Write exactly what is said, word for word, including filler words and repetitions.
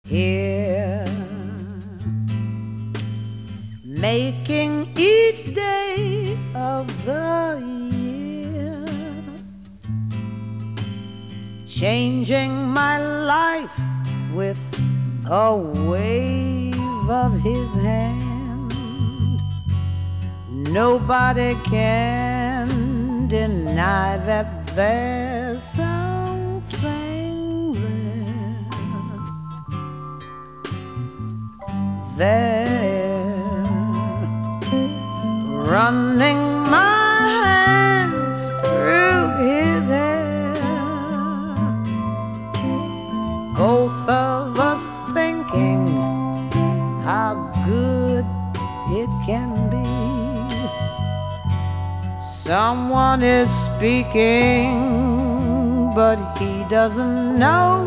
here, making each day of the year, changing my life with a wave of his hand. Nobody can deny that there's something there, there, running my hands through his hair, both of us thinking how good it can be. Someone is speaking, but he doesn't know